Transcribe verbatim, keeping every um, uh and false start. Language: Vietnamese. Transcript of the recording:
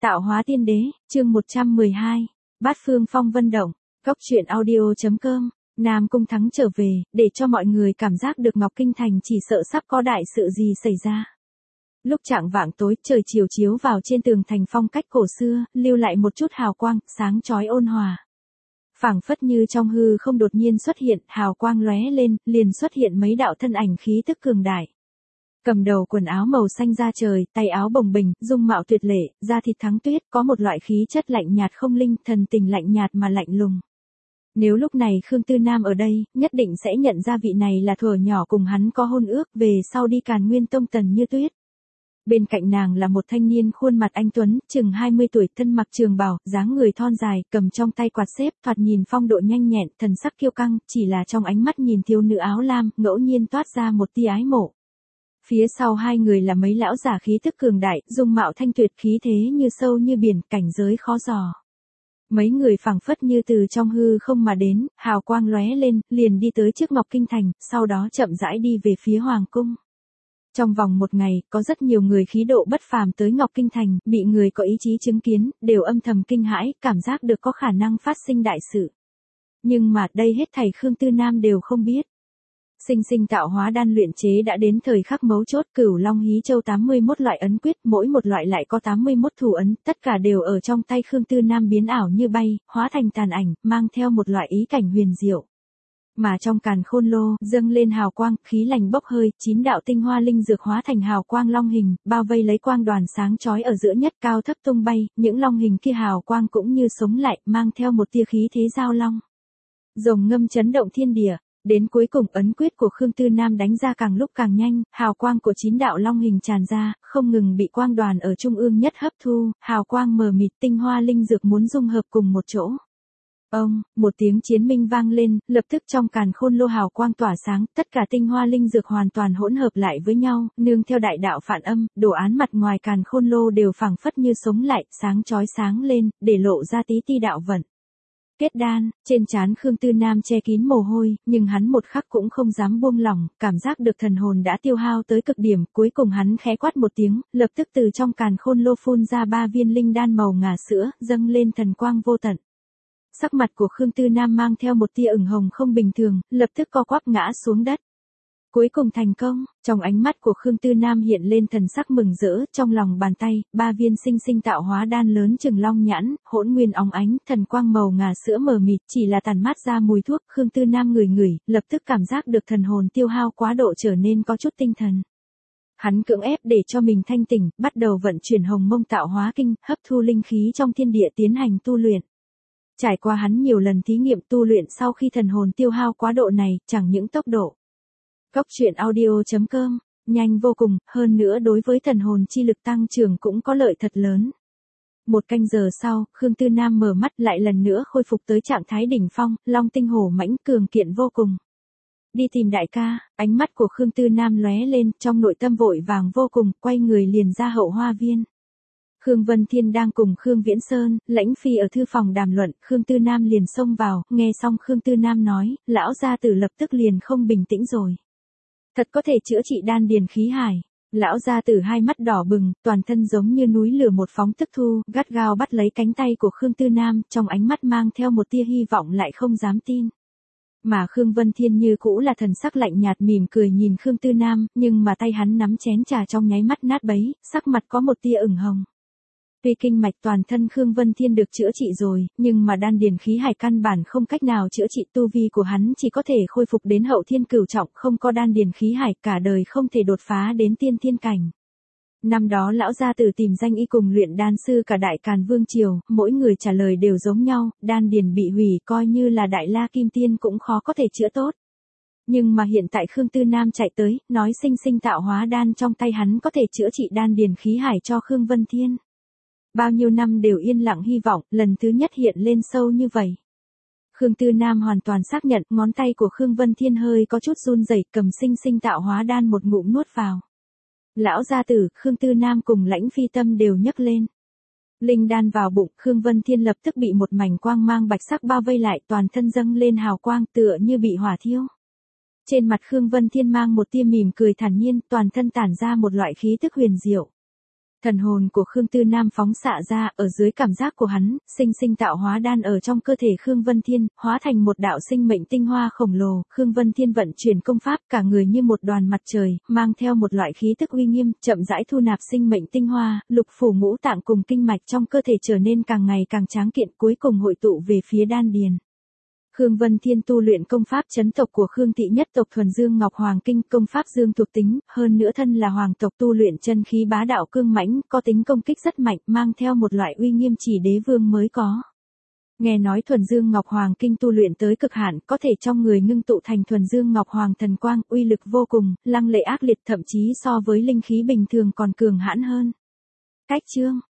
Tạo hóa tiên đế, chương một trăm mười hai, Bát phương phong vân động, góc truyện audio.com, Nam Cung Thắng trở về, để cho mọi người cảm giác được Ngọc Kinh Thành chỉ sợ sắp có đại sự gì xảy ra. Lúc chạng vạng tối, trời chiều chiếu vào trên tường thành phong cách cổ xưa, lưu lại một chút hào quang, sáng chói ôn hòa. Phảng phất như trong hư không đột nhiên xuất hiện, hào quang lóe lên, liền xuất hiện mấy đạo thân ảnh khí tức cường đại. Cầm đầu quần áo màu xanh da trời, tay áo bồng bềnh, dung mạo tuyệt lệ, da thịt thắng tuyết, có một loại khí chất lạnh nhạt không linh, thần tình lạnh nhạt mà lạnh lùng. Nếu lúc này Khương Tư Nam ở đây, nhất định sẽ nhận ra vị này là thuở nhỏ cùng hắn có hôn ước, về sau đi Càn Nguyên Tông Tần Như Tuyết. Bên cạnh nàng là một thanh niên khuôn mặt anh tuấn, chừng hai mươi tuổi, thân mặc trường bào, dáng người thon dài, cầm trong tay quạt xếp, thoạt nhìn phong độ nhanh nhẹn, thần sắc kiêu căng, chỉ là trong ánh mắt nhìn thiếu nữ áo lam, ngẫu nhiên toát ra một tia ái mộ. Phía sau hai người là mấy lão giả khí tức cường đại, dung mạo thanh tuyệt, khí thế như sâu như biển, cảnh giới khó dò. Mấy người phảng phất như từ trong hư không mà đến, hào quang lóe lên, liền đi tới trước Ngọc Kinh Thành, sau đó chậm rãi đi về phía Hoàng Cung. Trong vòng một ngày, có rất nhiều người khí độ bất phàm tới Ngọc Kinh Thành, bị người có ý chí chứng kiến, đều âm thầm kinh hãi, cảm giác được có khả năng phát sinh đại sự. Nhưng mà, đây hết thảy Khương Tư Nam đều không biết. Sinh sinh tạo hóa đan luyện chế đã đến thời khắc mấu chốt, Cửu Long Hí Châu tám mươi mốt loại ấn quyết, mỗi một loại lại có tám mươi mốt thủ ấn, tất cả đều ở trong tay Khương Tư Nam biến ảo như bay, hóa thành tàn ảnh, mang theo một loại ý cảnh huyền diệu. Mà trong càn khôn lô, dâng lên hào quang, khí lành bốc hơi, chín đạo tinh hoa linh dược hóa thành hào quang long hình, bao vây lấy quang đoàn sáng chói ở giữa nhất, cao thấp tung bay, những long hình kia hào quang cũng như sống lại, mang theo một tia khí thế giao long. Rồng ngâm chấn động thiên địa. Đến cuối cùng ấn quyết của Khương Tư Nam đánh ra càng lúc càng nhanh, hào quang của chín đạo long hình tràn ra, không ngừng bị quang đoàn ở trung ương nhất hấp thu, hào quang mờ mịt, tinh hoa linh dược muốn dung hợp cùng một chỗ. Ông, một tiếng chiến minh vang lên, lập tức trong càn khôn lô hào quang tỏa sáng, tất cả tinh hoa linh dược hoàn toàn hỗn hợp lại với nhau, nương theo đại đạo phản âm, đồ án mặt ngoài càn khôn lô đều phảng phất như sống lại, sáng chói sáng lên, để lộ ra tí ti đạo vận. Kết đan, trên trán Khương Tư Nam che kín mồ hôi, nhưng hắn một khắc cũng không dám buông lỏng, cảm giác được thần hồn đã tiêu hao tới cực điểm, cuối cùng hắn khẽ quát một tiếng, lập tức từ trong càn khôn lô phun ra ba viên linh đan màu ngà sữa, dâng lên thần quang vô tận. Sắc mặt của Khương Tư Nam mang theo một tia ửng hồng không bình thường, lập tức co quắp ngã xuống đất. Cuối cùng thành công, trong ánh mắt của Khương Tư Nam hiện lên thần sắc mừng rỡ, trong lòng bàn tay, ba viên sinh sinh tạo hóa đan lớn chừng long nhãn, hỗn nguyên óng ánh, thần quang màu ngà sữa mờ mịt, chỉ là tàn mát ra mùi thuốc, Khương Tư Nam ngửi ngửi, lập tức cảm giác được thần hồn tiêu hao quá độ trở nên có chút tinh thần. Hắn cưỡng ép để cho mình thanh tỉnh, bắt đầu vận chuyển hồng mông tạo hóa kinh, hấp thu linh khí trong thiên địa tiến hành tu luyện. Trải qua hắn nhiều lần thí nghiệm tu luyện sau khi thần hồn tiêu hao quá độ này, chẳng những tốc độ. Góc truyện audio.com, nhanh vô cùng, hơn nữa đối với thần hồn chi lực tăng trưởng cũng có lợi thật lớn. Một canh giờ sau, Khương Tư Nam mở mắt lại lần nữa khôi phục tới trạng thái đỉnh phong, long tinh hổ mãnh cường kiện vô cùng. Đi tìm đại ca, ánh mắt của Khương Tư Nam lóe lên, trong nội tâm vội vàng vô cùng, quay người liền ra hậu hoa viên. Khương Vân Thiên đang cùng Khương Viễn Sơn, Lãnh Phi ở thư phòng đàm luận, Khương Tư Nam liền xông vào, nghe xong Khương Tư Nam nói, lão gia tử lập tức liền không bình tĩnh rồi. Thật có thể chữa trị đan điền khí hải. Lão gia tử hai mắt đỏ bừng, toàn thân giống như núi lửa một phóng tức thu, gắt gao bắt lấy cánh tay của Khương Tư Nam, trong ánh mắt mang theo một tia hy vọng lại không dám tin. Mà Khương Vân Thiên như cũ là thần sắc lạnh nhạt mỉm cười nhìn Khương Tư Nam, nhưng mà tay hắn nắm chén trà trong nháy mắt nát bấy, sắc mặt có một tia ửng hồng. Tuy kinh mạch toàn thân Khương Vân Thiên được chữa trị rồi, nhưng mà đan điền khí hải căn bản không cách nào chữa trị, tu vi của hắn chỉ có thể khôi phục đến hậu thiên cửu trọng, không có đan điền khí hải cả đời không thể đột phá đến tiên thiên cảnh. Năm đó lão gia tử tìm danh y cùng luyện đan sư cả Đại Càn Vương triều, mỗi người trả lời đều giống nhau, đan điền bị hủy coi như là Đại La Kim Tiên cũng khó có thể chữa tốt. Nhưng mà hiện tại Khương Tư Nam chạy tới, nói sinh sinh tạo hóa đan trong tay hắn có thể chữa trị đan điền khí hải cho Khương Vân Thiên. Bao nhiêu năm đều yên lặng hy vọng, lần thứ nhất hiện lên sâu như vậy. Khương Tư Nam hoàn toàn xác nhận, ngón tay của Khương Vân Thiên hơi có chút run rẩy, cầm sinh sinh tạo hóa đan một ngụm nuốt vào. Lão gia tử, Khương Tư Nam cùng Lãnh Phi tâm đều nhấc lên. Linh đan vào bụng, Khương Vân Thiên lập tức bị một mảnh quang mang bạch sắc bao vây lại, toàn thân dâng lên hào quang, tựa như bị hỏa thiêu. Trên mặt Khương Vân Thiên mang một tia mỉm cười thản nhiên, toàn thân tản ra một loại khí tức huyền diệu. Thần hồn của Khương Tư Nam phóng xạ ra, ở dưới cảm giác của hắn, sinh sinh tạo hóa đan ở trong cơ thể Khương Vân Thiên, hóa thành một đạo sinh mệnh tinh hoa khổng lồ. Khương Vân Thiên vận chuyển công pháp, cả người như một đoàn mặt trời, mang theo một loại khí tức uy nghiêm, chậm rãi thu nạp sinh mệnh tinh hoa, lục phủ ngũ tạng cùng kinh mạch trong cơ thể trở nên càng ngày càng tráng kiện, cuối cùng hội tụ về phía đan điền. Khương Vân Thiên tu luyện công pháp chấn tộc của Khương thị nhất tộc thuần dương Ngọc Hoàng Kinh, công pháp dương thuộc tính, hơn nữa thân là hoàng tộc tu luyện chân khí bá đạo cương mãnh, có tính công kích rất mạnh, mang theo một loại uy nghiêm chỉ đế vương mới có. Nghe nói thuần dương Ngọc Hoàng Kinh tu luyện tới cực hạn, có thể trong người ngưng tụ thành thuần dương Ngọc Hoàng thần quang, uy lực vô cùng, lăng lệ ác liệt, thậm chí so với linh khí bình thường còn cường hãn hơn. Cách chương